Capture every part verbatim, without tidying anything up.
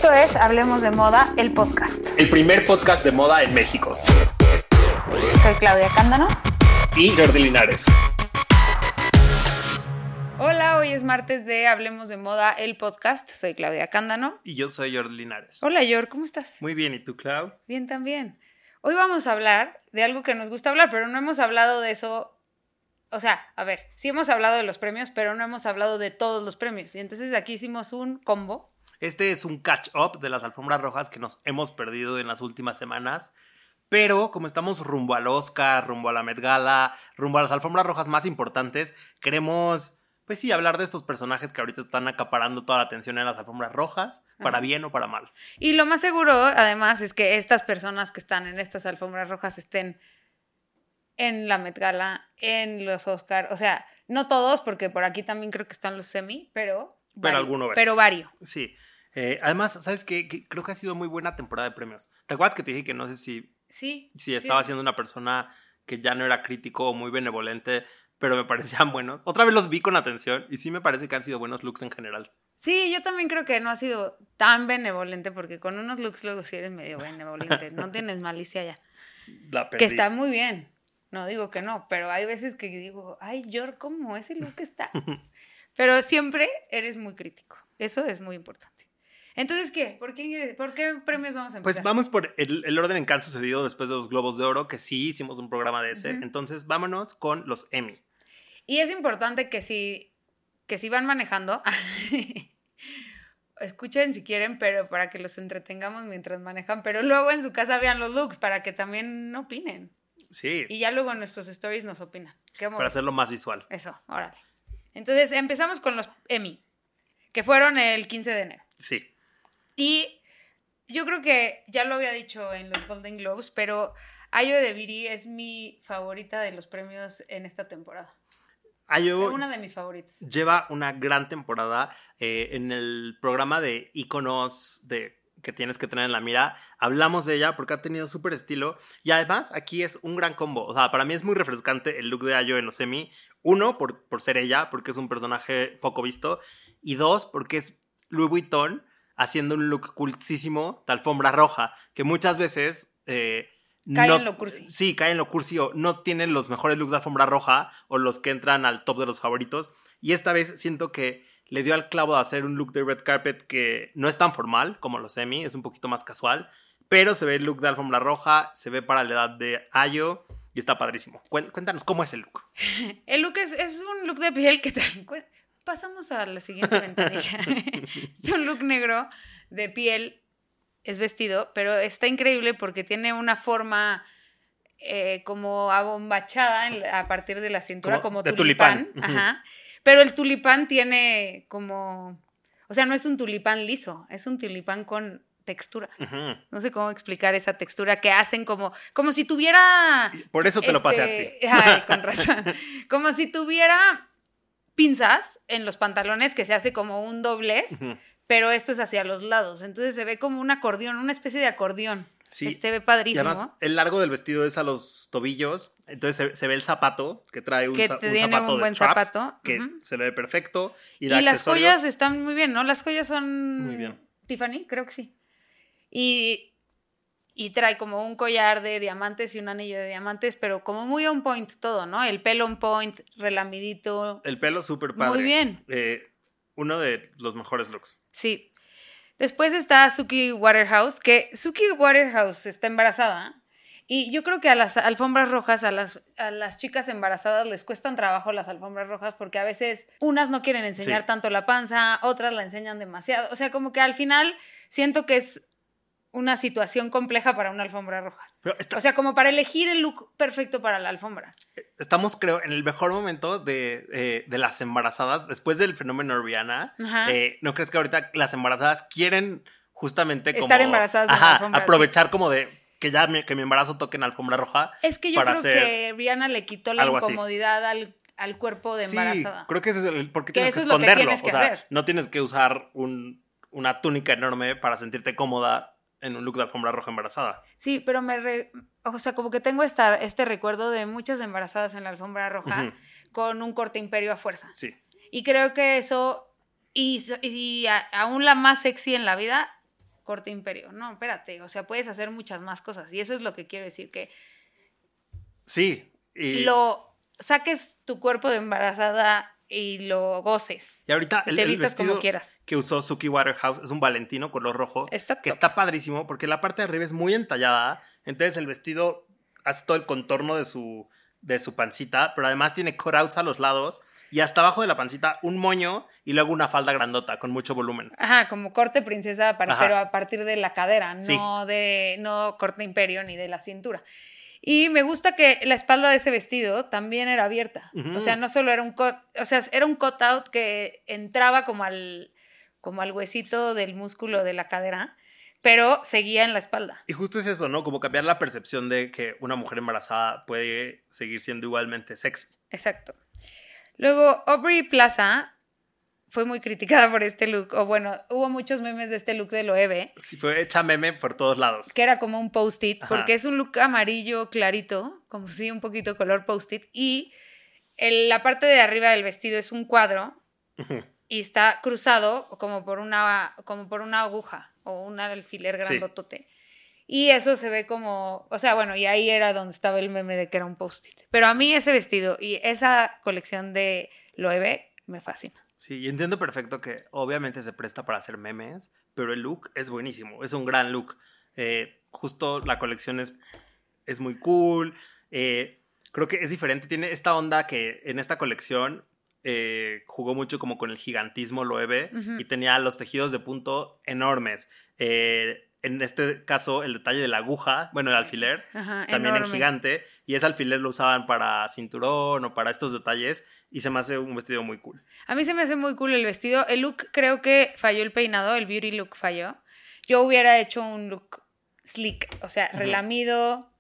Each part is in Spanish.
Esto es Hablemos de Moda, el podcast. El primer podcast de moda en México. Soy Claudia Cándano. Y Jordi Linares. Hola, hoy es martes de Hablemos de Moda, el podcast. Soy Claudia Cándano. Y yo soy Jordi Linares. Hola, Jor, ¿cómo estás? Muy bien, ¿y tú, Clau? Bien, también. Hoy vamos a hablar de algo que nos gusta hablar, pero no hemos hablado de eso. O sea, a ver, sí hemos hablado de los premios, pero no hemos hablado de todos los premios. Y entonces aquí hicimos un combo. Este es un catch-up de las alfombras rojas que nos hemos perdido en las últimas semanas. Pero como estamos rumbo al Oscar, rumbo a la Met Gala, rumbo a las alfombras rojas más importantes, queremos, pues sí, hablar de estos personajes que ahorita están acaparando toda la atención en las alfombras rojas, para Ajá. bien o para mal. Y lo más seguro, además, es que estas personas que están en estas alfombras rojas estén en la Met Gala, en los Oscar, o sea, no todos, porque por aquí también creo que están los semi, pero... Pero alguno ves. Pero varios. Sí. Eh, además, ¿sabes qué? Que creo que ha sido muy buena temporada de premios. ¿Te acuerdas que te dije que no sé si, sí, si estaba sí. siendo una persona que ya no era crítico o muy benevolente, pero me parecían buenos? Otra vez los vi con atención y sí me parece que han sido buenos looks en general. Sí, yo también creo que no ha sido tan benevolente, porque con unos looks luego sí eres medio benevolente. No tienes malicia ya. La perdí. Que está muy bien. No digo que no, pero hay veces que digo, ay, Jor, ¿cómo ese look está? Pero siempre eres muy crítico. Eso es muy importante. Entonces, ¿qué? ¿Por qué, ¿por qué premios vamos a empezar? Pues vamos por el, el orden en que han sucedido después de los Globos de Oro, que sí hicimos un programa de ese. Uh-huh. Entonces, vámonos con los Emmy. Y es importante que si, que si van manejando, escuchen si quieren, pero para que los entretengamos mientras manejan, pero luego en su casa vean los looks para que también opinen. Sí. Y ya luego en nuestros stories nos opinan. Para ves? hacerlo más visual. Eso, órale. Entonces, empezamos con los Emmy, que fueron el quince de enero. Sí. Y yo creo que ya lo había dicho en los Golden Globes, pero Ayo Edebiri es mi favorita de los premios en esta temporada. Ayo es una de mis favoritas. Lleva una gran temporada. Eh, en el programa de íconos de, que tienes que tener en la mira, hablamos de ella porque ha tenido súper estilo. Y además, aquí es un gran combo. O sea, para mí es muy refrescante el look de Ayo en los Emmy. Uno, por, por ser ella, porque es un personaje poco visto. Y dos, porque es Louis Vuitton haciendo un look cultísimo de alfombra roja, que muchas veces... Eh, cae no, en lo cursi. Sí, cae en lo cursi o no tienen los mejores looks de alfombra roja o los que entran al top de los favoritos. Y esta vez siento que le dio al clavo de hacer un look de red carpet que no es tan formal como los Emmy, es un poquito más casual, pero se ve el look de alfombra roja, se ve para la edad de Ayo y está padrísimo. Cuéntanos, ¿cómo es el look? El look es, es un look de piel que tal... Pasamos a la siguiente ventanilla. Es un look negro de piel, es vestido, pero está increíble porque tiene una forma eh, como abombachada en, a partir de la cintura, como, como tulipán. tulipán. Ajá. Pero el tulipán tiene como... O sea, no es un tulipán liso, es un tulipán con textura. Uh-huh. No sé cómo explicar esa textura que hacen como... Como si tuviera... Por eso te este, lo pasé a ti. Ay, con razón. Como si tuviera... pinzas en los pantalones que se hace como un doblez, uh-huh. pero esto es hacia los lados, entonces se ve como un acordeón, una especie de acordeón. Sí. Se ve padrísimo. Y además el largo del vestido es a los tobillos, entonces se, se ve el zapato que trae un, que un zapato un de buen straps zapato. Que uh-huh. se ve perfecto. Y, y de las joyas están muy bien, ¿no? Las joyas son muy bien. Tiffany, creo que sí. Y, y trae como un collar de diamantes y un anillo de diamantes, pero como muy on point todo, ¿no? El pelo on point, relamidito. El pelo súper padre. Muy bien. Eh, uno de los mejores looks. Sí. Después está Suki Waterhouse, que Suki Waterhouse está embarazada. Y yo creo que a las alfombras rojas, a las, a las chicas embarazadas les cuestan trabajo las alfombras rojas porque a veces unas no quieren enseñar sí. tanto la panza, otras la enseñan demasiado. O sea, como que al final siento que es una situación compleja para una alfombra roja. Está, o sea, como para elegir el look perfecto para la alfombra. Estamos, creo, en el mejor momento de, eh, de las embarazadas, después del fenómeno Rihanna. Eh, ¿No crees que ahorita las embarazadas quieren justamente como... estar embarazadas ajá, en la alfombra, aprovechar sí. como de que ya mi, que mi embarazo toque en alfombra roja? Es que yo creo que Rihanna le quitó la incomodidad al, al cuerpo de embarazada. Sí, creo que ese es el... Porque que tienes eso que esconderlo. Es lo que tienes que o sea, hacer. No tienes que usar un, una túnica enorme para sentirte cómoda en un look de alfombra roja embarazada. Sí, pero me... Re, o sea, como que tengo esta, este recuerdo de muchas embarazadas en la alfombra roja uh-huh. con un corte imperio a fuerza. Sí. Y creo que eso... Y, y a, aún la más sexy en la vida corte imperio. No, espérate, o sea, puedes hacer muchas más cosas. Y eso es lo que quiero decir, que Sí. Y, lo saques tu cuerpo de embarazada y lo goces. y ahorita Y el, te el vistas vestido como quieras. que usó Suki Waterhouse es un Valentino color rojo. Está que top. está padrísimo porque la parte de arriba es muy entallada. Entonces el vestido hace todo el contorno de su, de su pancita, pero además tiene cutouts a los lados. Y hasta abajo de la pancita un moño y luego una falda grandota con mucho volumen. Ajá, como corte princesa, para- Ajá. pero a partir de la cadera, no Sí. de no corte imperio ni de la cintura. Y me gusta que la espalda de ese vestido también era abierta. Ujú. O sea, no solo era un cut, o sea, era un cutout que entraba como al, como al huesito del músculo de la cadera, pero seguía en la espalda. Y justo es eso, ¿no? Como cambiar la percepción de que una mujer embarazada puede seguir siendo igualmente sexy. Exacto. Luego, Aubrey Plaza fue muy criticada por este look, o bueno, hubo muchos memes de este look de Loewe, Sí, fue hecha meme por todos lados. que era como un post-it, Ajá. porque es un look amarillo clarito, como si un poquito color post-it, y el- la parte de arriba del vestido es un cuadro Ujú. y está cruzado como por una, como por una aguja o un alfiler Sí. grandotote. Y eso se ve como, o sea, bueno, y ahí era donde estaba el meme de que era un post-it. Pero a mí ese vestido y esa colección de Loewe me fascina. Sí, y entiendo perfecto que obviamente se presta para hacer memes, pero el look es buenísimo, es un gran look. Eh, justo la colección es, es muy cool. eh, creo que es diferente, tiene esta onda que en esta colección eh, jugó mucho como con el gigantismo Loewe Ujú. y tenía los tejidos de punto enormes. Eh, en este caso, el detalle de la aguja, bueno, el alfiler, Ajá, también en enorme. gigante, y ese alfiler lo usaban para cinturón o para estos detalles, y se me hace un vestido muy cool. A mí se me hace muy cool el vestido. El look creo que falló el peinado, el beauty look falló. Yo hubiera hecho un look slick, o sea, Ujú. relamido,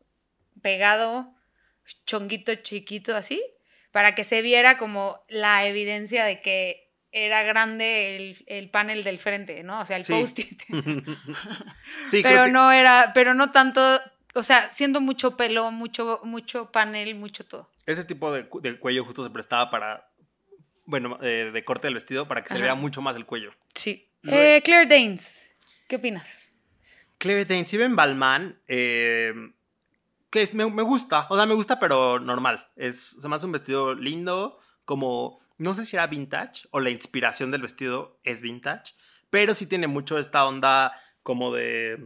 pegado, chonguito chiquito así, para que se viera como la evidencia de que era grande el, el panel del frente, ¿no? O sea, el Sí. post-it. Sí, pero creo que- no era, pero no tanto, o sea, siendo mucho pelo, mucho, mucho panel, mucho todo. ese tipo de, cu- de cuello justo se prestaba para, bueno, eh, de corte del vestido para que se Ajá. vea mucho más el cuello. Sí. Lo- Eh, Claire Danes, ¿qué opinas? Claire Danes, Steven Balmain, eh, que es- me, me gusta, o sea, me gusta pero normal. Es, se me hace un vestido lindo, como, no sé si era vintage o la inspiración del vestido es vintage, pero sí tiene mucho esta onda como de,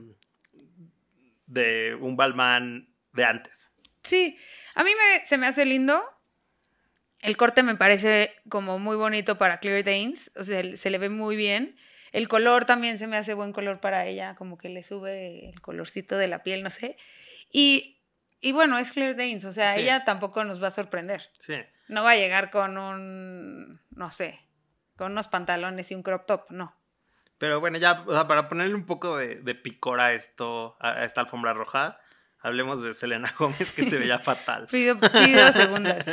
de un Balmain de antes. Sí, a mí me, se me hace lindo. El corte me parece como muy bonito para Claire Danes, o sea, se le ve muy bien. El color también se me hace buen color para ella, como que le sube el colorcito de la piel, no sé. Y, y bueno, es Claire Danes, o sea, Sí. ella tampoco nos va a sorprender. Sí. No va a llegar con un, no sé, con unos pantalones y un crop top, no. Pero bueno, ya, o sea, para ponerle un poco de, de picor a esto, a, a esta alfombra roja, hablemos de Selena Gómez, que se veía fatal. Pido, pido segundas.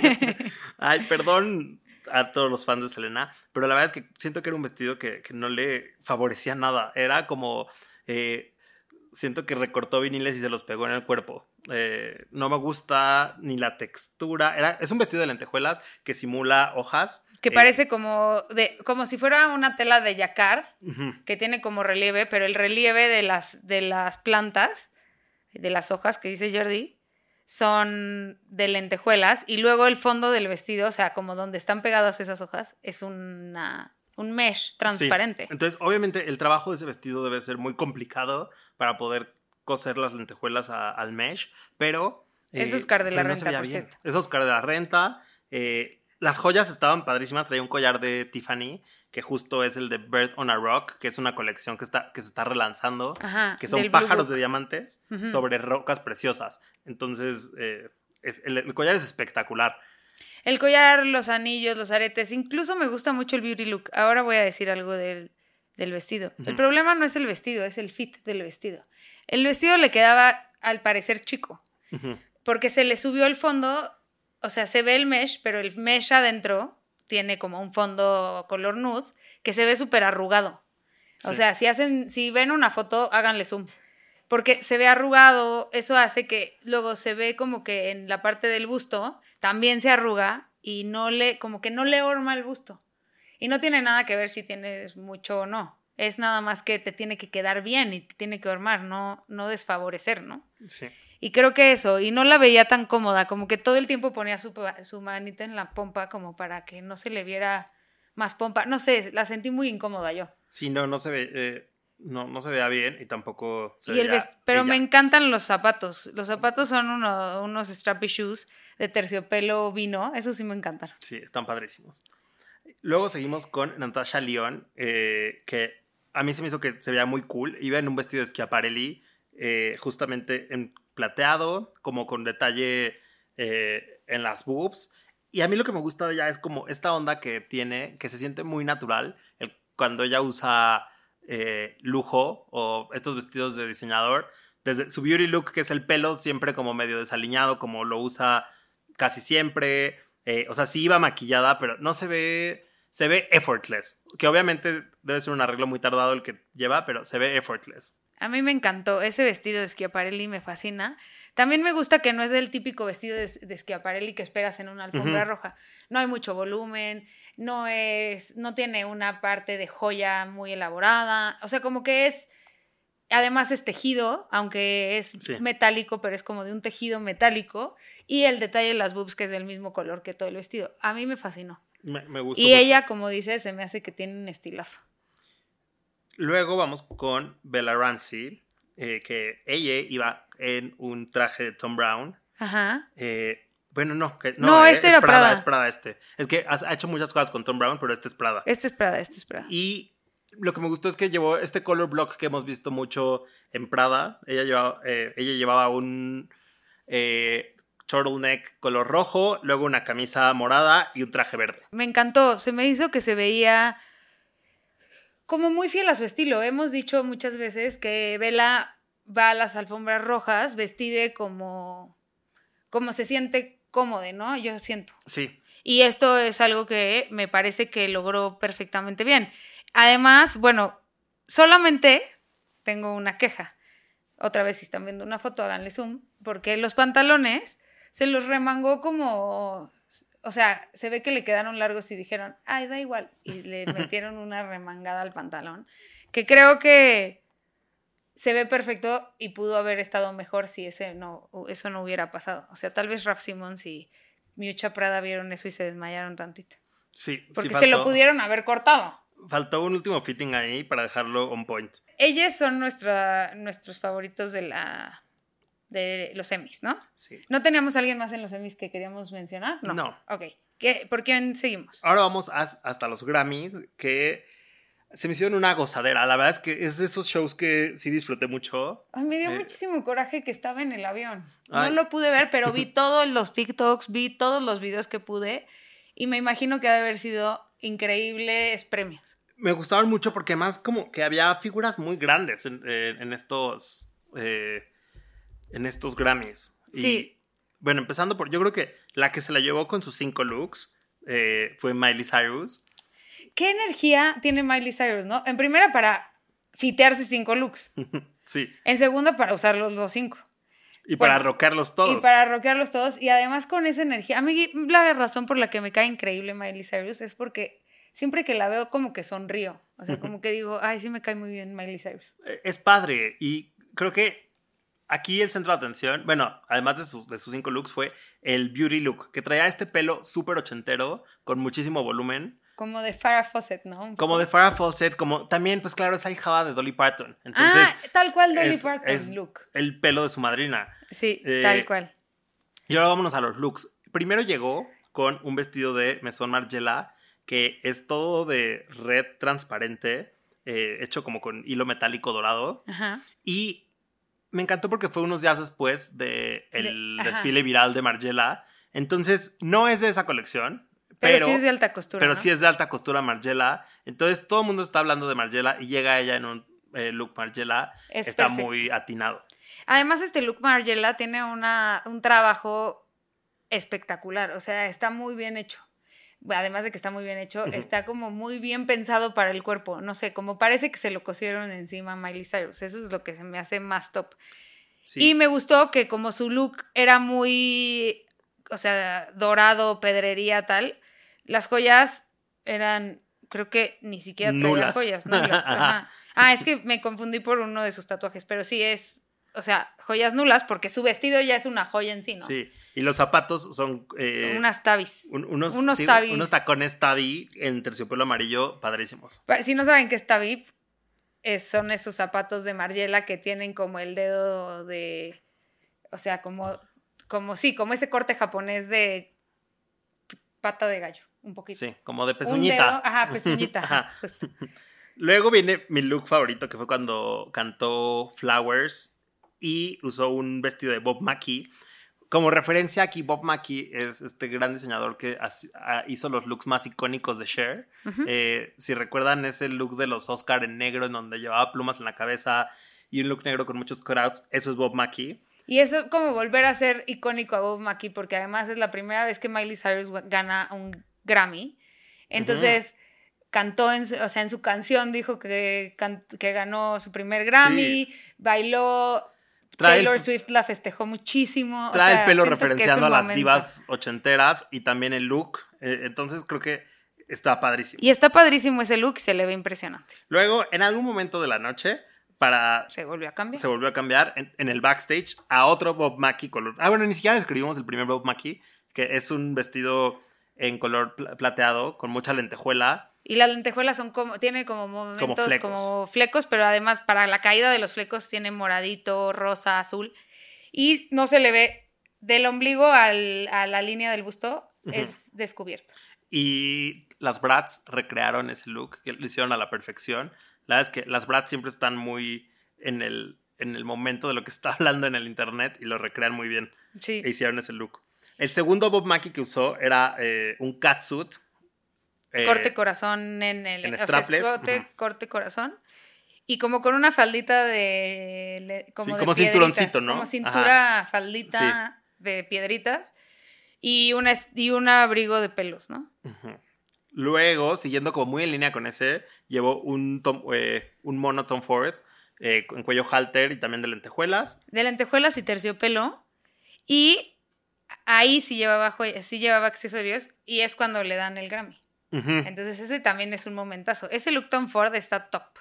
Ay, perdón a todos los fans de Selena, pero la verdad es que siento que era un vestido que, que no le favorecía nada. Era como, eh, siento que recortó viniles y se los pegó en el cuerpo. Eh, no me gusta ni la textura. Era, es un vestido de lentejuelas que simula hojas. Que eh, parece como, de, como si fuera una tela de jacquard, ujú. que tiene como relieve, pero el relieve de las, de las plantas, de las hojas que dice Jordi, son de lentejuelas, y luego el fondo del vestido, o sea, como donde están pegadas esas hojas, es una, un mesh transparente. Sí. Entonces, obviamente, el trabajo de ese vestido debe ser muy complicado para poder coser las lentejuelas a- al mesh, pero... Es Oscar de la pero no se Renta, veía por bien. cierto. Es Oscar de la Renta. eh, las joyas estaban padrísimas. Traía un collar de Tiffany, que justo es el de Bird on a Rock, que es una colección que, está, que se está relanzando, Ajá, que son del Blue pájaros Book. de diamantes Ujú. sobre rocas preciosas. Entonces, eh, es- el, el collar es espectacular. El collar, los anillos, los aretes, incluso me gusta mucho el beauty look. Ahora voy a decir algo del, del vestido. El Ujú. problema no es el vestido, es el fit del vestido. El vestido le quedaba, al parecer, chico, Ujú. porque se le subió el fondo, o sea, se ve el mesh, pero el mesh adentro tiene como un fondo color nude que se ve súper arrugado. O Sí. sea, si hacen, si ven una foto, háganle zoom. Porque se ve arrugado, eso hace que luego se ve como que en la parte del busto también se arruga y no le, como que no le horma el busto. Y no tiene nada que ver si tienes mucho o no. Es nada más que te tiene que quedar bien y te tiene que armar, no, no desfavorecer, ¿no? Sí. Y creo que eso, y no la veía tan cómoda, como que todo el tiempo ponía su, su manita en la pompa como para que no se le viera más pompa. No sé, la sentí muy incómoda yo. Sí, no, no se ve, eh, no, no se vea bien y tampoco se Y el veía vest- Pero ella. me encantan los zapatos. Los zapatos son uno- unos strappy shoes de terciopelo vino, esos sí me encantan. Sí, están padrísimos. Luego seguimos con Natasha Lyonne, eh, que a mí se me hizo que se veía muy cool. Iba en un vestido de Schiaparelli, eh, justamente en plateado, como con detalle eh, en las boobs. Y a mí lo que me gusta de ella es como esta onda que tiene, que se siente muy natural, el, cuando ella usa eh, lujo o estos vestidos de diseñador. Desde su beauty look, que es el pelo siempre como medio desaliñado, como lo usa casi siempre. Eh, o sea, sí iba maquillada, pero no se ve... Se ve effortless, que obviamente debe ser un arreglo muy tardado el que lleva, pero se ve effortless. A mí me encantó ese vestido de Schiaparelli, me fascina. También me gusta que no es el típico vestido de, de Schiaparelli que esperas en una alfombra Ujú. roja. No hay mucho volumen, no es, no tiene una parte de joya muy elaborada. O sea, como que es, además es tejido, aunque es Sí. metálico, pero es como de un tejido metálico. Y el detalle de las boobs, que es del mismo color que todo el vestido. A mí me fascinó. Me, me gustó Y mucho. ella, como dice, se me hace que tiene un estilazo. Luego vamos con Bella Ramsey, eh, que ella iba en un traje de Tom Brown. Ajá. Eh, bueno, no, que, no, No, eh, este es era Prada, Prada. es Prada este. Es que ha, ha hecho muchas cosas con Tom Brown, pero este es Prada. Este es Prada, este es Prada. Y lo que me gustó es que llevó este color block que hemos visto mucho en Prada. Ella llevaba, eh, ella llevaba un eh, turtleneck color rojo, luego una camisa morada y un traje verde. Me encantó, se me hizo que se veía como muy fiel a su estilo. Hemos dicho muchas veces que Bella va a las alfombras rojas vestida como, como se siente cómoda, ¿no? Yo siento. Sí. Y esto es algo que me parece que logró perfectamente bien. Además, bueno, solamente tengo una queja. Otra vez, si están viendo una foto, háganle zoom, porque los pantalones se los remangó como... O sea, se ve que le quedaron largos y dijeron, ay, da igual. Y le metieron una remangada al pantalón, que creo que se ve perfecto y pudo haber estado mejor si ese no, eso no hubiera pasado. O sea, tal vez Raf Simons y Miuccia Prada vieron eso y se desmayaron tantito. Sí, Porque sí se lo faltó- pudieron haber cortado. Faltó un último fitting ahí para dejarlo on point. Ellos son nuestra, nuestros favoritos de la de los Emmys, ¿no? Sí. ¿No teníamos a alguien más en los Emmys que queríamos mencionar? No. No. Ok. ¿Qué, ¿Por quién seguimos? Ahora vamos a- hasta los Grammys, que se me hicieron una gozadera. La verdad es que es de esos shows que sí disfruté mucho. Ay, me dio Eh, muchísimo coraje que estaba en el avión. No Ay. lo pude ver, pero vi todos los TikToks, vi todos los videos que pude y me imagino que ha de haber sido increíbles premios. Me gustaron mucho porque más como que había figuras muy grandes en, eh, en estos eh, en estos Grammys. Y, Sí. bueno, empezando por, yo creo que la que se la llevó con sus cinco looks eh, fue Miley Cyrus. ¿Qué energía tiene Miley Cyrus, no? En primera, para fitearse cinco looks. Sí. En segunda, para usarlos los cinco. Y para Bueno, rockearlos todos. Y para rockearlos todos. Y además con esa energía. A mí la razón por la que me cae increíble Miley Cyrus es porque siempre que la veo como que sonrío. O sea, como que digo, ay, sí me cae muy bien Miley Cyrus. Eh, Es padre. Y creo que aquí el centro de atención, bueno, además de sus, de sus cinco looks, fue el beauty look, que traía este pelo súper ochentero, con muchísimo volumen. Como de Farrah Fawcett, ¿no? Un Como poco. de Farrah Fawcett, como también, pues claro, es ahijada de Dolly Parton. Entonces, ah, tal cual Dolly es, Parton es look. el pelo de su madrina. Sí, Eh, tal cual. Y ahora vámonos a los looks. Primero llegó con un vestido de Maison Margiela, que es todo de red transparente, eh, hecho como con hilo metálico dorado. Ajá. Y me encantó porque fue unos días después del de De- ajá. desfile viral de Margiela. Entonces, no es de esa colección. Pero, Pero, sí es de alta costura, pero ¿no? sí es de alta costura Margiela. Entonces, todo el mundo está hablando de Margiela y llega ella en un eh, look Margiela. Es está perfecto. muy atinado. Además, este look Margiela tiene una, un trabajo espectacular. O sea, está muy bien hecho. Además de que está muy bien hecho, Ujú. está como muy bien pensado para el cuerpo. No sé, como parece que se lo cosieron encima a Miley Cyrus. Eso es lo que se me hace más top. Sí. Y me gustó que como su look era muy, o sea, dorado, pedrería, tal, las joyas eran creo que ni siquiera traía Nulas. joyas, nulas. Ajá. Ah, es que me confundí por uno de sus tatuajes, pero sí es, o sea, joyas nulas porque su vestido ya es una joya en sí, ¿no? Sí, y los zapatos son... Eh, Unas tabis. un- unos, unos sí, tabis. unos tacones tabi en terciopelo amarillo padrísimos. Pa- Si no saben qué es tabib, es- son esos zapatos de Margiela que tienen como el dedo de, o sea, como, como sí, como ese corte japonés de pata de gallo, un poquito. Sí, como de Un pezuñita. dedo, ajá, pezuñita, ajá, Ajá. justo. Luego viene mi look favorito, que fue cuando cantó Flowers y usó un vestido de Bob Mackie. Como referencia aquí, Bob Mackie es este gran diseñador que as- ah, hizo los looks más icónicos de Cher. Ujú. Eh, si recuerdan ese look de los Oscar en negro, en donde llevaba plumas en la cabeza y un look negro con muchos cutouts, eso es Bob Mackie. Y eso es como volver a ser icónico a Bob Mackie, porque además es la primera vez que Miley Cyrus gana un Grammy. Entonces, cantó, en su, o sea, en su canción dijo que, can- que ganó su primer Grammy, Sí. bailó, Trae Taylor el- Swift la festejó muchísimo. o Trae sea, el pelo siento que es referenciando un a las momento. divas ochenteras y también el look. Eh, entonces creo que está padrísimo. Y está padrísimo ese look y se le ve impresionante. Luego, en algún momento de la noche, para Se volvió a cambiar. se volvió a cambiar en, en el backstage a otro Bob Mackie color. Ah, bueno, ni siquiera describimos el primer Bob Mackie, que es un vestido en color pla- plateado con mucha lentejuela. Y las lentejuelas son como, tiene como momentos, como flecos. flecos. pero además para la caída de los flecos tiene moradito, rosa, azul. Y no se le ve del ombligo al- a la línea del busto, es descubierto. Y las Bratz recrearon ese look, que lo hicieron a la perfección. La verdad es que las Bratz siempre están muy en el, en el momento de lo que está hablando en el internet y lo recrean muy bien. Sí. E hicieron ese look. El segundo Bob Mackie que usó era eh, un catsuit. eh, corte corazón en el... en o sea, strapless, escote, ujú. corte corazón. Y como con una faldita de... le- Como, Sí, de como piedritas, cinturoncito, ¿no? Como cintura, faldita de piedritas. Y, una, es- y un abrigo de pelos, ¿no? Luego, siguiendo como muy en línea con ese, llevó un, Tom- eh, un mono Tom Ford eh, en cuello halter y también de lentejuelas. De lentejuelas y terciopelo. Y ahí sí llevaba, joy- sí llevaba accesorios y es cuando le dan el Grammy. Ujú. Entonces ese también es un momentazo. Ese look Tom Ford está top.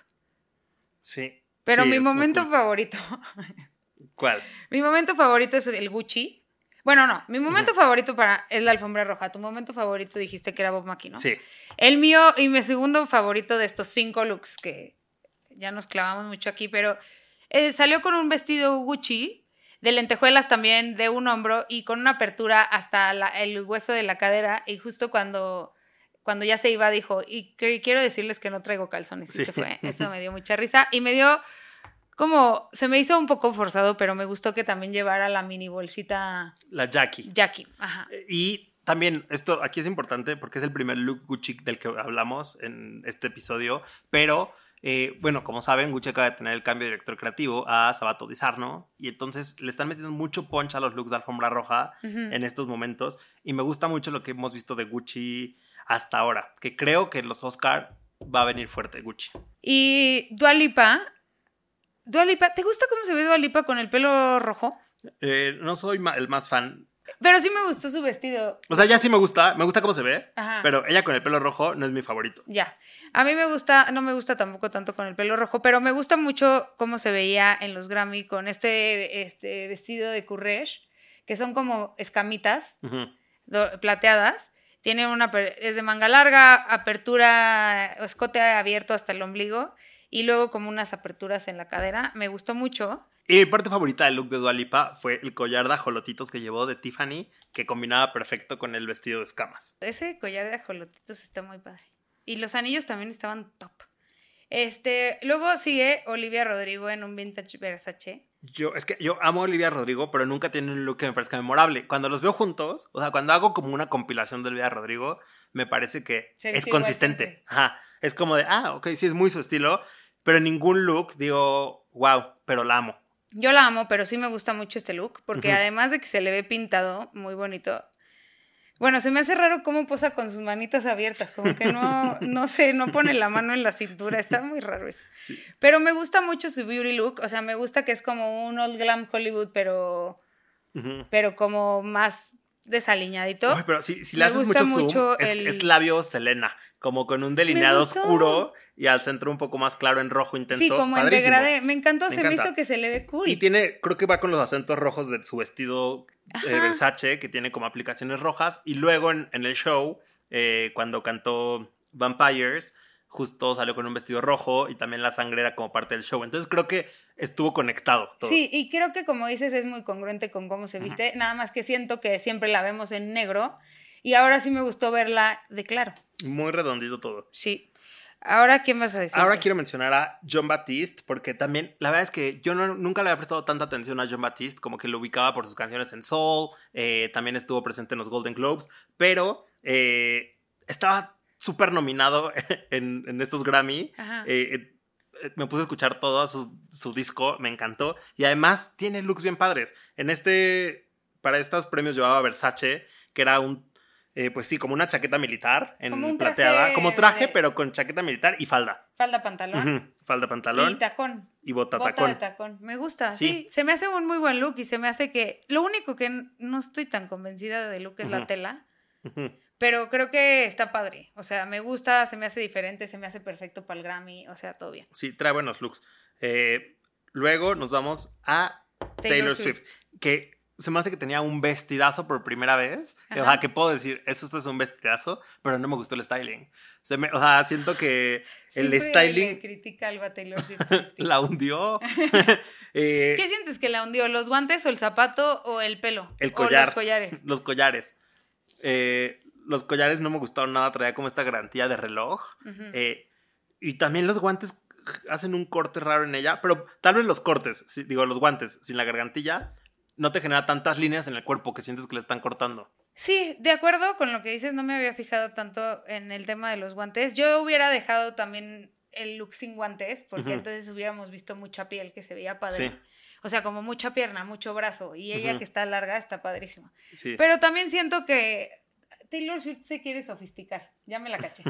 Sí. Pero Sí, mi es muy momento cool. favorito, ¿Cuál? mi momento favorito es el Gucci. Bueno, no, mi momento favorito para es la alfombra roja. Tu momento favorito dijiste que era Bob Mackie, ¿no? Sí. El mío y mi segundo favorito de estos cinco looks que ya nos clavamos mucho aquí, pero eh, salió con un vestido Gucci de lentejuelas también, de un hombro y con una apertura hasta la- el hueso de la cadera y justo cuando, cuando ya se iba dijo, y que- quiero decirles que no traigo calzones y Sí. se fue. Eso me dio mucha risa y me dio como, se me hizo un poco forzado, pero me gustó que también llevara la mini bolsita La Jackie. Jackie. Ajá. Y también, esto aquí es importante porque es el primer look Gucci del que hablamos en este episodio, pero eh, bueno, como saben, Gucci acaba de tener el cambio de director creativo a Sabato Di Sarno y entonces le están metiendo mucho punch a los looks de alfombra roja en estos momentos y me gusta mucho lo que hemos visto de Gucci hasta ahora, que creo que los Oscar va a venir fuerte Gucci. Y Dua Lipa, Dua Lipa, ¿te gusta cómo se ve Dua Lipa con el pelo rojo? Eh, no soy ma- el más fan. Pero sí me gustó su vestido. O sea, ya sí me gusta, me gusta cómo se ve, Ajá. pero ella con el pelo rojo no es mi favorito. Ya. A mí me gusta, no me gusta tampoco tanto con el pelo rojo, pero me gusta mucho cómo se veía en los Grammy con este, este vestido de Courrèges, que son como escamitas Ujú. do- plateadas. Tiene una, aper- es de manga larga, apertura, escote abierto hasta el ombligo y luego como unas aperturas en la cadera. Me gustó mucho. Y mi parte favorita del look de Dua Lipa fue el collar de ajolotitos que llevó de Tiffany, que combinaba perfecto con el vestido de escamas. Ese collar de ajolotitos está muy padre. Y los anillos también estaban top. Este, luego sigue Olivia Rodrigo en un vintage Versace. Yo, es que yo amo a Olivia Rodrigo, pero nunca tiene un look que me parezca memorable. Cuando los veo juntos, o sea, cuando hago como una compilación de Olivia Rodrigo, me parece que Se es viste consistente. igual siempre. Ajá. Es como de, ah, ok, sí es muy su estilo, pero en ningún look digo, wow, pero la amo. Yo la amo, pero sí me gusta mucho este look, porque Ujú. además de que se le ve pintado, muy bonito. Bueno, se me hace raro cómo posa con sus manitas abiertas, como que no, no sé, no pone la mano en la cintura, está muy raro eso. Sí. Pero me gusta mucho su beauty look, o sea, me gusta que es como un old glam Hollywood, pero, Ujú. pero como más desaliñadito. Uy, pero si, si le Me haces gusta mucho zoom, mucho es, el- es labio Selena, como con un delineado gustó. oscuro y al centro un poco más claro en rojo intenso. Sí, como Padrísimo. en degradé. Me encantó, Me se me encanta. hizo que se le ve cool. Y tiene, creo que va con los acentos rojos de su vestido eh, Ajá. Versace, que tiene como aplicaciones rojas. Y luego en, en el show, eh, cuando cantó Vampires, justo salió con un vestido rojo y también la sangre era como parte del show. Entonces creo que estuvo conectado todo. Sí, y creo que como dices es muy congruente con cómo se viste, nada más que siento que siempre la vemos en negro y ahora sí me gustó verla de claro. Muy redondito todo. Sí. Ahora, ¿quién vas a decir? Ahora quiero mencionar a John Batiste, porque también, la verdad es que yo no, nunca le había prestado tanta atención a John Batiste, como que lo ubicaba por sus canciones en soul, eh, también estuvo presente en los Golden Globes, pero eh, estaba súper nominado en, en estos Grammy. Ajá. Eh, eh, me puse a escuchar todo su, su disco, me encantó, y además tiene looks bien padres. En este, para estos premios llevaba Versace, que era un Eh, pues sí, como una chaqueta militar en Como un traje plateada, como traje, de- pero con chaqueta militar y falda. Falda, pantalón. Ujú, falda, pantalón Y tacón. y bota, Bota tacón. de tacón. Me gusta, Sí. sí. Se me hace un muy buen look y se me hace que... Lo único que n- no estoy tan convencida del look es la Ujú. tela, Ujú. pero creo que está padre. O sea, me gusta, se me hace diferente, se me hace perfecto para el Grammy, o sea, todo bien. Sí, trae buenos looks. Eh, luego nos vamos a Taylor, Taylor Swift. Swift. que se me hace que tenía un vestidazo por primera vez. Ajá. O sea, que puedo decir, eso esto es un vestidazo, pero no me gustó el styling. Se me, o sea, siento que el Siempre styling le critica algo a Taylor Swift. la hundió. Eh, ¿Qué sientes que la hundió? ¿Los guantes o el zapato o el pelo? El O collar. los collares. Los collares. Eh, los collares no me gustaron nada, traía como esta garantía de reloj. Ujú. Eh, y también los guantes hacen un corte raro en ella, pero tal vez los cortes, si- digo, los guantes sin la gargantilla, no te genera tantas líneas en el cuerpo que sientes que le están cortando. Sí, de acuerdo con lo que dices, no me había fijado tanto en el tema de los guantes. Yo hubiera dejado también el look sin guantes, porque Ujú. entonces hubiéramos visto mucha piel que se veía padre. Sí. O sea, como mucha pierna, mucho brazo. Y ella Ujú. que está larga está padrísima. Sí. Pero también siento que Taylor Swift se quiere sofisticar. Ya me la caché.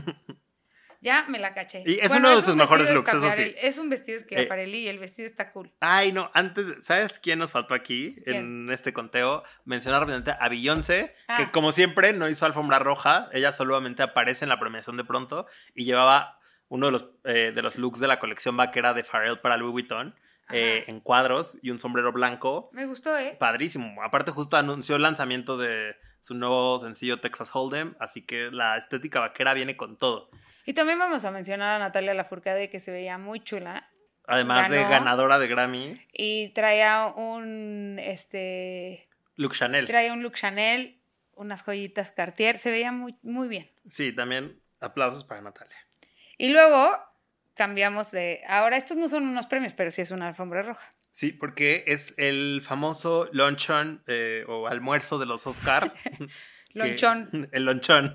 Ya me la caché. Y es uno de sus un mejores vestido looks, eso Schiaparelli. sí. Es un vestido Eh. Schiaparelli y el vestido está cool. Ay, no, antes, ¿sabes quién nos faltó aquí ¿Quién? en este conteo? Mencionar rápidamente a Beyoncé, que Ah. como siempre no hizo alfombra roja, ella solamente aparece en la premiación de pronto y llevaba uno de los, eh, de los looks de la colección vaquera de Pharrell para Louis Vuitton, eh, en cuadros y un sombrero blanco. Me gustó, ¿eh? Padrísimo. Aparte justo anunció el lanzamiento de su nuevo sencillo Texas Hold'em, así que la estética vaquera viene con todo. Y también vamos a mencionar a Natalia Lafourcade, que se veía muy chula. Además de Ganó. ganadora de Grammy, Y traía un, este, Luke Chanel. traía un look Chanel, unas joyitas Cartier, se veía muy, muy bien. Sí, también aplausos para Natalia. Y luego cambiamos de, ahora estos no son unos premios, pero sí es una alfombra roja. Sí, porque es el famoso luncheon eh, o almuerzo de los Oscar. que- Lonchón. El lonchón.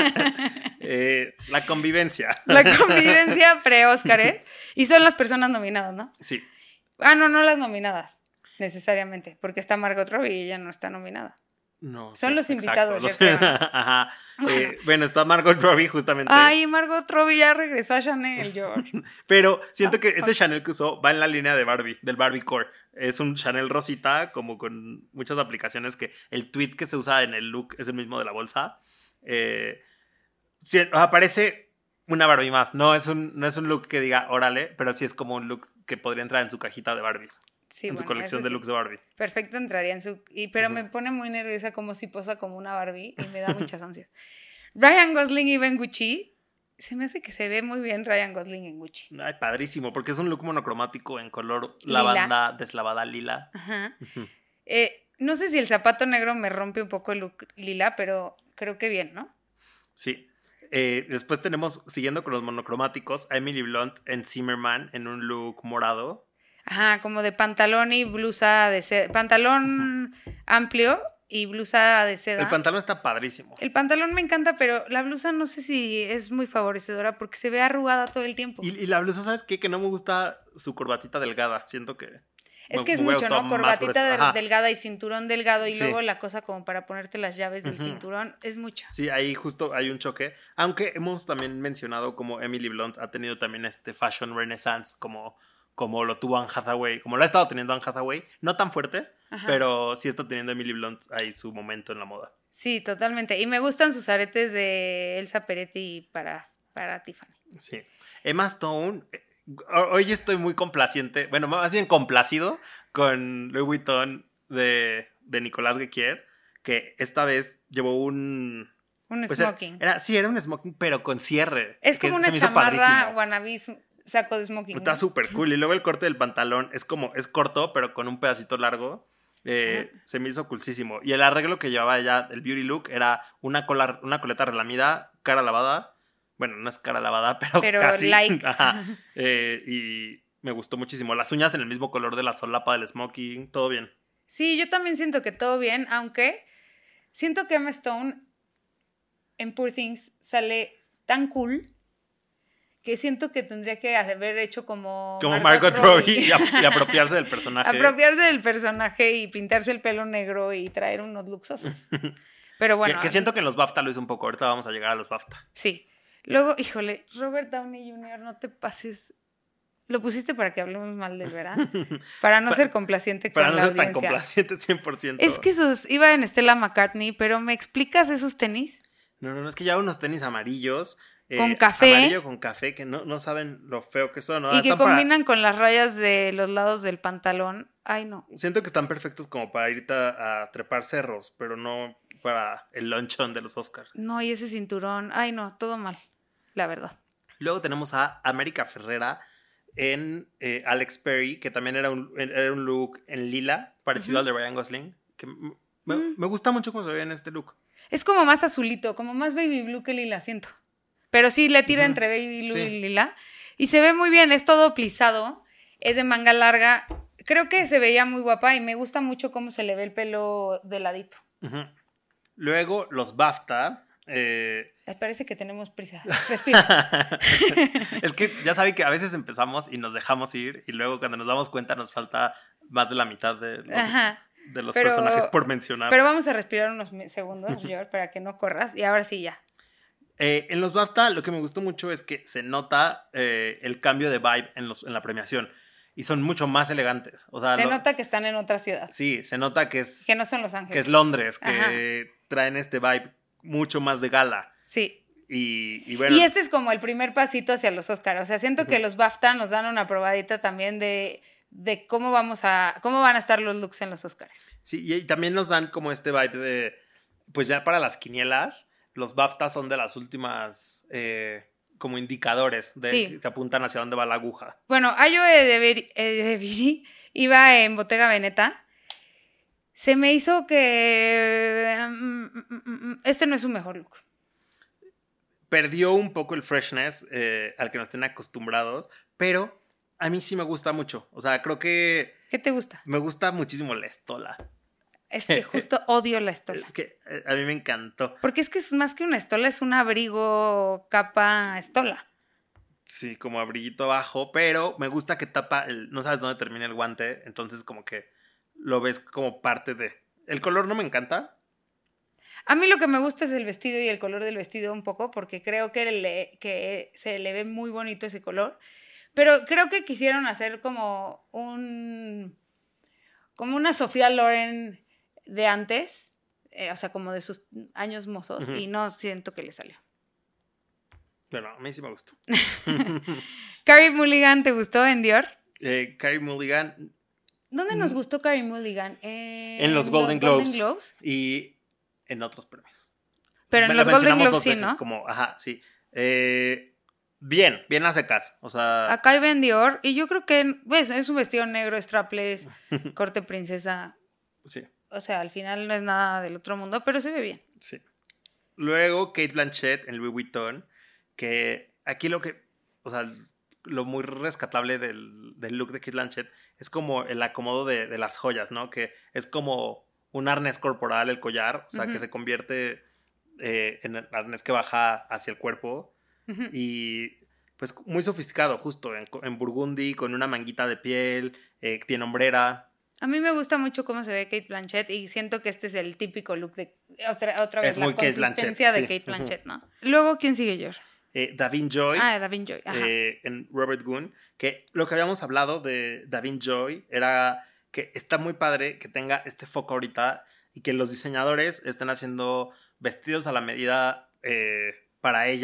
Eh, la convivencia. La convivencia pre-Óscar, ¿eh? Y son las personas nominadas, ¿no? Sí. Ah, no, no las nominadas, necesariamente, porque está Margot Robbie y ella no está nominada. No, Son sí, los exacto, invitados, los- yo creo. Ajá. Eh, bueno, está Margot Robbie justamente. Ay, Margot Robbie ya regresó a Chanel, George. Pero siento Ah, que este Chanel que usó va en la línea de Barbie, del Barbie Core. Es un Chanel rosita, como con muchas aplicaciones que el tweet que se usa en el look es el mismo de la bolsa. Eh, sí, o sea, parece una Barbie más. No es, un, no es un look que diga órale, pero sí es como un look que podría entrar en su cajita de Barbies. Sí, en su bueno, colección eso de sí. looks de Barbie. Perfecto, entraría en su... Y, pero me pone muy nerviosa como si posa como una Barbie y me da muchas ansias. Ryan Gosling y Ben Gucci. Se me hace que se ve muy bien Ryan Gosling en Gucci. Ay, padrísimo, porque es un look monocromático en color Lila. lavanda, deslavada lila. Ajá. Eh, no sé si el zapato negro me rompe un poco el look lila, pero creo que bien, ¿no? Sí. Eh, después tenemos, siguiendo con los monocromáticos, a Emily Blunt en Zimmerman en un look morado. Ajá, como de pantalón y blusa de seda. Pantalón amplio y blusa de seda. El pantalón está padrísimo. El pantalón me encanta, pero la blusa no sé si es muy favorecedora porque se ve arrugada todo el tiempo. Y, y la blusa, ¿sabes qué? Que no me gusta su corbatita delgada. Siento que... Es me- que es me hubiera mucho, gustado ¿no? más Corbatita gruesa. de- Ajá. delgada y cinturón delgado y Sí. luego la cosa como para ponerte las llaves del Ujú. cinturón. Es mucho. Sí, ahí justo hay un choque. Aunque hemos también mencionado como Emily Blunt ha tenido también este fashion renaissance como, como lo tuvo Anne Hathaway, como lo ha estado teniendo Anne Hathaway. No tan fuerte, Ajá. pero sí está teniendo Emily Blunt ahí su momento en la moda. Sí, totalmente. Y me gustan sus aretes de Elsa Peretti para para Tiffany. Sí. Emma Stone, hoy estoy muy complaciente, bueno, más bien complacido con Louis Vuitton de, de Nicolas Guéquier, que esta vez llevó un... Un pues smoking. Era, sí, era un smoking, pero con cierre. Es como una chamarra wannabe saco de smoking. Está ¿no? súper cool. Y luego el corte del pantalón es como, es corto, pero con un pedacito largo. Eh, se me hizo coolísimo. Y el arreglo que llevaba ella, el beauty look, era una, cola, una coleta relamida, cara lavada. Bueno, no es cara lavada, pero, pero casi. Like. Ajá. Eh, y me gustó muchísimo. Las uñas en el mismo color de la solapa del smoking, todo bien. Sí, yo también siento que todo bien, aunque siento que Emma Stone en Poor Things sale tan cool que siento que tendría que haber hecho como Como Margot, Margot Robbie y, y apropiarse del personaje. Apropiarse del personaje y pintarse el pelo negro y traer unos luxosos. Pero bueno. Que, que siento que en los BAFTA lo hizo un poco. Ahorita vamos a llegar a los BAFTA. Sí. Luego, híjole, Robert Downey junior, no te pases. Lo pusiste para que hablemos mal del verano. Para no ser complaciente con la audiencia. Para no ser tan complaciente cien por ciento. Es que esos, iba en Stella McCartney, pero ¿me explicas esos tenis? No, no, no, es que ya unos tenis amarillos. Con eh, café. Amarillo con café, que no, no saben lo feo que son, ¿no? Y están que combinan para... con las rayas de los lados del pantalón. Ay, no. Siento que están perfectos como para irte a, a trepar cerros, pero no para el luncheon de los Oscars. No, y ese cinturón. Ay, no, todo mal, la verdad. Luego tenemos a América Ferrera en eh, Alex Perry, que también era un, era un look en lila, parecido uh-huh. al de Ryan Gosling. Que me, uh-huh. me gusta mucho cómo se ve en este look. Es como más azulito, como más baby blue que lila, siento. Pero sí le tira uh-huh. entre baby blue sí. y lila. Y se ve muy bien, es todo plisado, es de manga larga. Creo que se veía muy guapa y me gusta mucho cómo se le ve el pelo de ladito. Uh-huh. Luego los BAFTA. Eh... Parece que tenemos prisa. Respira. Es que ya saben que a veces empezamos y nos dejamos ir y luego cuando nos damos cuenta nos falta más de la mitad de los, de los pero, personajes por mencionar. Pero vamos a respirar unos segundos, George, para que no corras. Y ahora sí ya. Eh, en los BAFTA lo que me gustó mucho es que se nota eh, el cambio de vibe en, los, en la premiación. Y son mucho más elegantes. O sea, se lo, nota que están en otra ciudad. Sí, se nota que es... Que no son Los Ángeles. Que es Londres, que Ajá. traen este vibe mucho más de gala. Sí. Y, y bueno. Y este es como el primer pasito hacia los Oscars. O sea, siento uh-huh. que los BAFTA nos dan una probadita también de, de cómo vamos a, cómo van a estar los looks en los Oscars. Sí, y, y también nos dan como este vibe de, pues ya para las quinielas, los BAFTA son de las últimas eh, como indicadores de, sí. que apuntan hacia dónde va la aguja. Bueno, Ayo Edebiri iba en Bottega Veneta. Se me hizo que um, este no es su mejor look. Perdió un poco el freshness eh, al que nos tienen acostumbrados, pero a mí sí me gusta mucho. O sea, creo que... ¿Qué te gusta? Me gusta muchísimo la estola. Es que justo odio la estola. Es que a mí me encantó. Porque es que es más que una estola, es un abrigo capa estola. Sí, como abriguito abajo, pero me gusta que tapa el... No sabes dónde termina el guante, entonces como que lo ves como parte de... El color no me encanta. A mí lo que me gusta es el vestido y el color del vestido un poco, porque creo que, le, que se le ve muy bonito ese color. Pero creo que quisieron hacer como un... Como una Sofía Loren de antes, eh, o sea, como de sus años mozos, uh-huh. y no siento que le salió. Bueno, a mí sí me gustó. Carey Mulligan, ¿te gustó en Dior? Eh, Carey Mulligan... ¿Dónde nos gustó Carey Mulligan? Eh, en los Golden, los Globes, Golden Globes. Y en otros premios. Pero en los Golden Globes sí, ¿no? Como, ajá, sí. Eh, bien, bien a secas. O sea... Acá iba en Dior y yo creo que pues, es un vestido negro, strapless, corte princesa. Sí. O sea, al final no es nada del otro mundo, pero se ve bien. Sí. Luego Kate Blanchett en Louis Vuitton, que aquí lo que... O sea... Lo muy rescatable del, del look de Kate Blanchett es como el acomodo de, de las joyas, ¿no? Que es como un arnés corporal, el collar, o sea, uh-huh. que se convierte eh, en el arnés que baja hacia el cuerpo. Uh-huh. Y pues muy sofisticado, justo, en, en burgundy, con una manguita de piel, eh, tiene hombrera. A mí me gusta mucho cómo se ve Kate Blanchett y siento que este es el típico look de... Otra, otra vez, es la muy consistencia Kate de Kate Blanchett, ¿no? Luego, ¿quién sigue, George? Eh, Davin Joy, ah, Davin Joy. Ajá. Eh, en Robert Gunn, que lo que habíamos hablado de Davin Joy era que está muy padre que tenga este foco ahorita y que los diseñadores estén haciendo vestidos a la medida eh, para ella,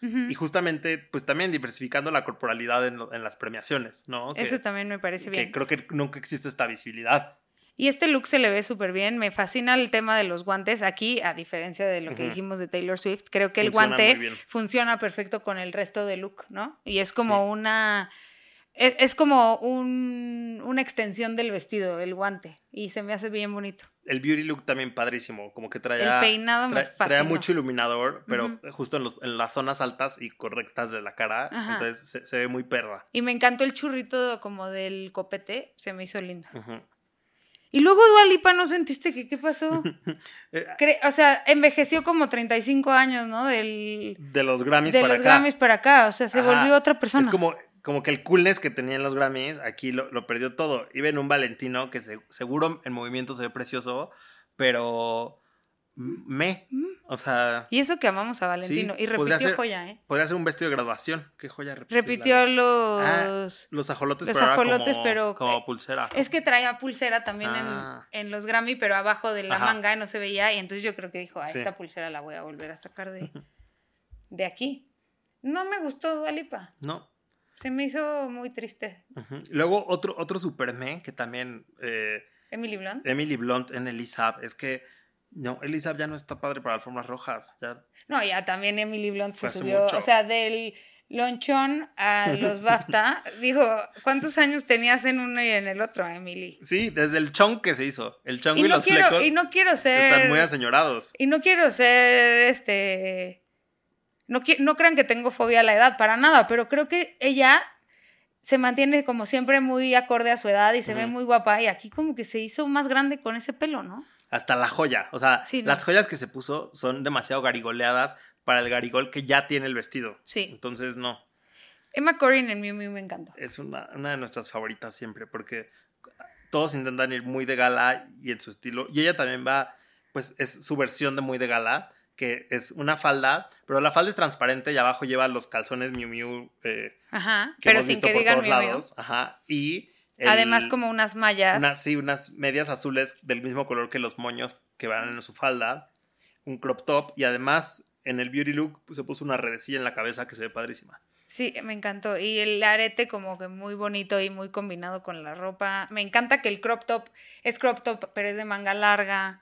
Uh-huh. Y justamente, pues también diversificando la corporalidad en, en las premiaciones, ¿no? Eso que, también me parece bien. Que creo que nunca existe esta visibilidad. Y este look se le ve súper bien. Me fascina el tema de los guantes. Aquí, a diferencia de lo que uh-huh. dijimos de Taylor Swift, creo que funciona el guante funciona perfecto con el resto del look, ¿no? Y es como sí. una... Es, es como un, una extensión del vestido, el guante. Y se me hace bien bonito. El beauty look también padrísimo. Como que traía... El peinado me trae, fascina. Traía mucho iluminador, pero uh-huh. justo en, los, en las zonas altas y correctas de la cara. Uh-huh. Entonces se, se ve muy perra. Y me encantó el churrito como del copete. Se me hizo lindo. Uh-huh. Y luego Dua Lipa, ¿no sentiste que qué pasó? Cre- o sea, envejeció como treinta y cinco años, ¿no? Del, de los Grammys de para los acá. Grammys para acá. O sea, se Ajá. volvió otra persona. Es como, como que el coolness que tenía en los Grammys, aquí lo, lo perdió todo. Iba en un Valentino que se, seguro en movimiento se ve precioso, pero me, o sea... Y eso que amamos a Valentino. Sí, y repitió ser, joya, ¿eh? Podría ser un vestido de graduación. ¿Qué joya repitió? Repitió los... Ah, los ajolotes, los pero, ajolotes como, pero como pulsera. Es que traía pulsera también ah. en, en los Grammy, pero abajo de la Ajá. manga no se veía. Y entonces yo creo que dijo, ah, sí. esta pulsera la voy a volver a sacar de, de aquí. No me gustó Dua Lipa. No. Se me hizo muy triste. Uh-huh. Luego otro, otro superme que también... Eh, Emily Blunt. Emily Blunt en Elizabeth. Es que... No, Elizabeth ya no está padre para alfombras rojas. Ya... No, ya también Emily Blunt se subió. Mucho. O sea, del lonchón a los BAFTA. Dijo, ¿cuántos años tenías en uno y en el otro, Emily? Sí, desde el chong que se hizo. El chong y, y no los quiero, flecos y no quiero ser... están muy aseñorados. Y no quiero ser, este... No, qui- no crean que tengo fobia a la edad, para nada. Pero creo que ella se mantiene como siempre muy acorde a su edad y se uh-huh. ve muy guapa. Y aquí como que se hizo más grande con ese pelo, ¿no? Hasta la joya, o sea, sí, no. las joyas que se puso son demasiado garigoleadas para el garigol que ya tiene el vestido. Sí. Entonces, no. Emma Corrin en Miu Miu me encantó. Es una, una de nuestras favoritas siempre, porque todos intentan ir muy de gala y en su estilo. Y ella también va, pues es su versión de muy de gala, que es una falda, pero la falda es transparente y abajo lleva los calzones Miu Miu. Eh, Ajá, que pero hemos sin visto que por digan todos Miu Miu. lados. Ajá, y... El, Además como unas mallas. Una, sí, unas medias azules del mismo color que los moños que van en su falda. Un crop top. Y además en el beauty look pues, se puso una redecilla en la cabeza que se ve padrísima. Sí, me encantó. Y el arete como que muy bonito y muy combinado con la ropa. Me encanta que el crop top es crop top, pero es de manga larga.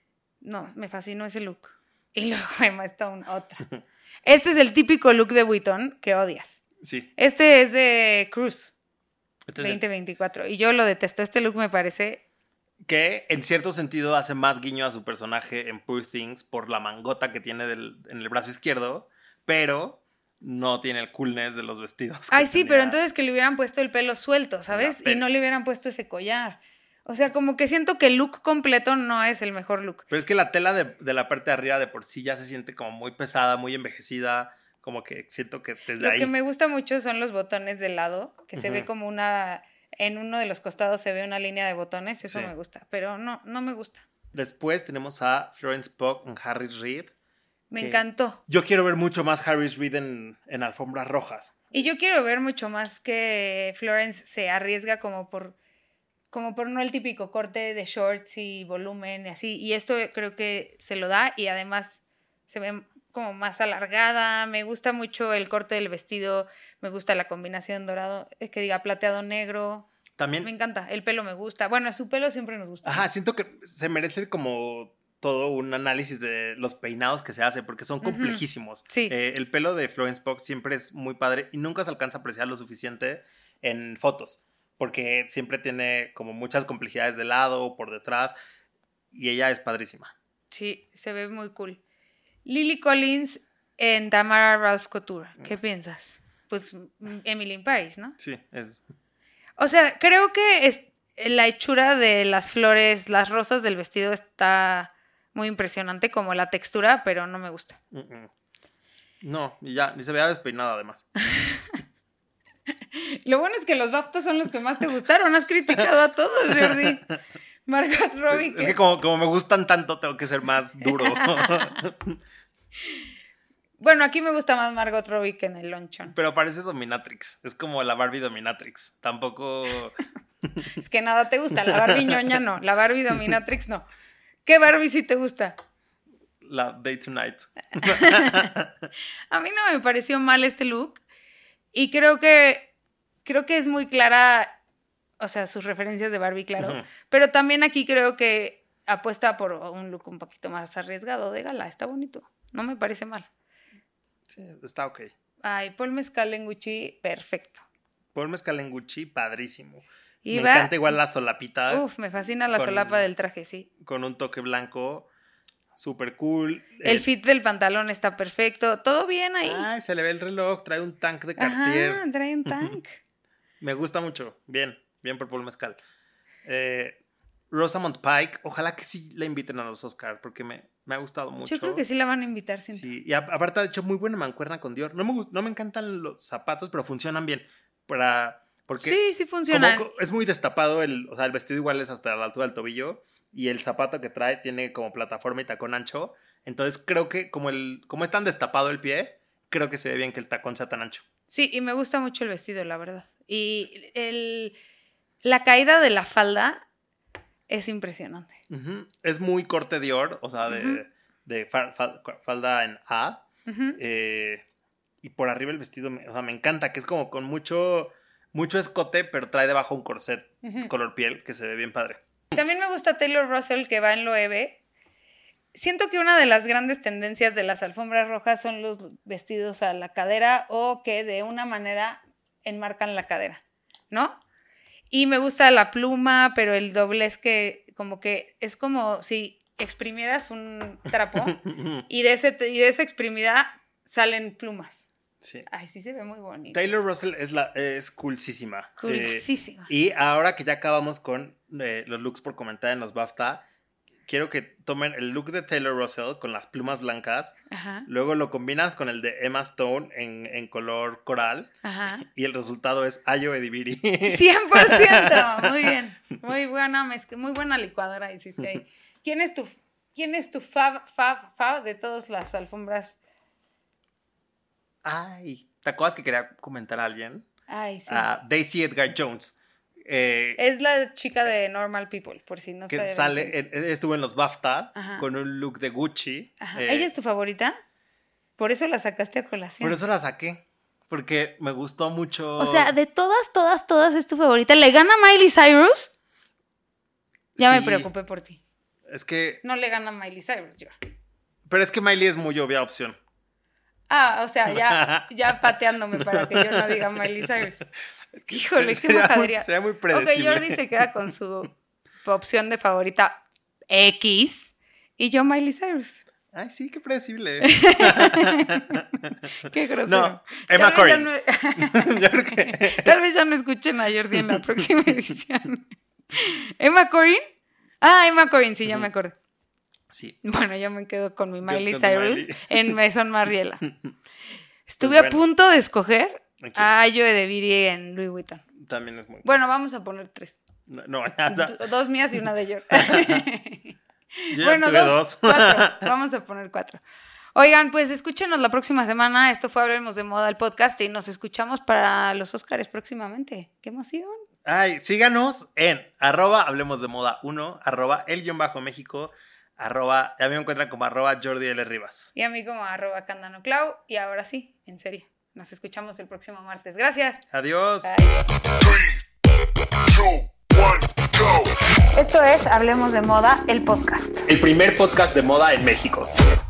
No, me fascinó ese look. Y luego Emma Stone, otra. Este es el típico look de Vuitton que odias. Sí. Este es de Cruise. Este veinte veinticuatro. Y yo lo detesto. Este look me parece... Que en cierto sentido hace más guiño a su personaje en Poor Things por la mangota que tiene del, en el brazo izquierdo, pero no tiene el coolness de los vestidos. Ay, sí, tenía... pero entonces que le hubieran puesto el pelo suelto, ¿sabes? Y no le hubieran puesto ese collar. O sea, como que siento que el look completo no es el mejor look. Pero es que la tela de, de la parte de arriba de por sí ya se siente como muy pesada, muy envejecida. Como que siento que desde Lo ahí... que me gusta mucho son los botones del lado, que uh-huh. se ve como una... En uno de los costados se ve una línea de botones, eso sí. me gusta. Pero no, no me gusta. Después tenemos a Florence Pugh en Harris Reid. Me encantó. Yo quiero ver mucho más Harris Reid en, en alfombras rojas. Y yo quiero ver mucho más que Florence se arriesga como por... Como por no el típico corte de shorts y volumen y así. Y esto creo que se lo da y además se ve... como más alargada, me gusta mucho el corte del vestido, me gusta la combinación dorado, que diga plateado negro. También. Me encanta, el pelo me gusta. Bueno, su pelo siempre nos gusta. Ajá, siento que se merece como todo un análisis de los peinados que se hace, porque son complejísimos. Uh-huh. Sí. Eh, el pelo de Florence Pugh siempre es muy padre y nunca se alcanza a apreciar lo suficiente en fotos, porque siempre tiene como muchas complejidades de lado o por detrás y ella es padrísima. Sí, se ve muy cool. Lily Collins en Tamara Ralph Couture. ¿Qué piensas? Pues Emily in Paris, ¿no? Sí, es... O sea, creo que es, la hechura de las flores, las rosas del vestido está muy impresionante, como la textura, pero no me gusta. Uh-uh. No, y ya, ni se veía despeinada además. Lo bueno es que los BAFTA son los que más te gustaron. Has criticado a todos, Jordi. Margot Robbie. Es que como, como me gustan tanto, tengo que ser más duro. Bueno, aquí me gusta más Margot Robbie que en el lonchón. Pero parece dominatrix. Es como la Barbie dominatrix. Tampoco... Es que nada te gusta. La Barbie ñoña no. La Barbie dominatrix no. ¿Qué Barbie sí te gusta? la Day Tonight. A mí no me pareció mal este look. Y creo que, creo que es muy clara, o sea, sus referencias de Barbie, claro. Uh-huh. Pero también aquí creo que apuesta por un look un poquito más arriesgado de gala. Está bonito. No me parece mal. Sí, está ok. Ay, Paul Mescal en Gucci, perfecto. Paul Mescal en Gucci, padrísimo. Y me va, encanta igual la solapita. Uf, me fascina la con, solapa del traje, sí. Con un toque blanco, súper cool. El eh, fit del pantalón está perfecto, todo bien ahí. Ay, se le ve el reloj, trae un tank de Cartier. Ajá, trae un tank. Me gusta mucho, bien, bien por Paul Mescal. Eh, Rosamund Pike, ojalá que sí la inviten a los Oscars, porque me, me ha gustado mucho. Yo creo que sí la van a invitar, siento. Sí, y a, aparte ha hecho muy buena mancuerna con Dior. No me, no me encantan los zapatos, pero funcionan bien. Para... Porque sí, sí funciona. Como, es muy destapado, el, o sea, el vestido igual es hasta la altura del tobillo y el zapato que trae tiene como plataforma y tacón ancho. Entonces creo que como, el, como es tan destapado el pie, creo que se ve bien que el tacón sea tan ancho. Sí, y me gusta mucho el vestido, la verdad. Y el, la caída de la falda es impresionante. Uh-huh. Es muy corte Dior, o sea, de, uh-huh. de fa, fa, falda en A. Uh-huh. Eh, y por arriba el vestido, me, o sea, me encanta, que es como con mucho... Mucho escote, pero trae debajo un corset uh-huh. color piel que se ve bien padre. También me gusta Taylor Russell, que va en Loewe. Siento que una de las grandes tendencias de las alfombras rojas son los vestidos a la cadera o que de una manera enmarcan la cadera, ¿no? Y me gusta la pluma, pero el doblez que como que es como si exprimieras un trapo y de, ese, y de esa exprimida salen plumas. Sí. Ay, sí se ve muy bonito. Taylor Russell es, la, es coolísima. Coolísima. Eh, y ahora que ya acabamos con eh, los looks por comentar en los BAFTA, quiero que tomen el look de Taylor Russell con las plumas blancas. Ajá. Luego lo combinas con el de Emma Stone en, en color coral. Ajá. Y el resultado es Ayo Edibiri. cien por ciento. Muy bien. Muy buena, mezcla, muy buena licuadora hiciste ahí. ¿Quién es tu, quién es tu fab, fab, fab de todas las alfombras? Ay, ¿te acuerdas que quería comentar a alguien? Ay, sí. Uh, Daisy Edgar Jones. Eh, es la chica de Normal People, por si no que saben. sale, eh, estuvo en los BAFTA. Ajá. Con un look de Gucci. Ajá. Eh, ¿Ella es tu favorita? Por eso la sacaste a colación. Por eso la saqué. Porque me gustó mucho. O sea, de todas, todas, todas es tu favorita. ¿Le gana Miley Cyrus? Ya sí. Me preocupé por ti. Es que... No le gana Miley Cyrus, yo. Pero es que Miley es muy obvia opción. Ah, o sea, ya, ya pateándome para que yo no diga Miley Cyrus. Es que Híjole, sería qué majadería. Muy, sería muy predecible. Ok, Jordi se queda con su opción de favorita X y yo Miley Cyrus. Ay, sí, qué predecible. Qué grosero. No, Emma Corrin. No, yo creo que... Tal vez ya no escuchen a Jordi en la próxima edición. ¿Emma Corrin? Ah, Emma Corrin, sí, ya me acordé. Sí. Bueno, yo me quedo con mi Miley yo Cyrus Miley. En Maison Margiela. Estuve pues bueno. a punto de escoger okay. a Ayo Edebiri en Louis Vuitton. También es muy bueno, vamos a poner tres. No, no ya, ya. D- dos mías y una de York. Yo bueno, tuve dos, dos. cuatro. Vamos a poner cuatro. Oigan, pues escúchenos la próxima semana. Esto fue Hablemos de Moda, el podcast, y nos escuchamos para los Óscares próximamente. ¡Qué emoción! Ay, síganos en arroba Hablemos de Moda uno, arroba el guión bajo México, arroba, a mí me encuentran como arroba Jordi L. Rivas. Y a mí como arroba Candano Clau. Y ahora sí, en serio, nos escuchamos el próximo martes. Gracias. Adiós. Bye. Esto es Hablemos de Moda, el podcast. El primer podcast de moda en México.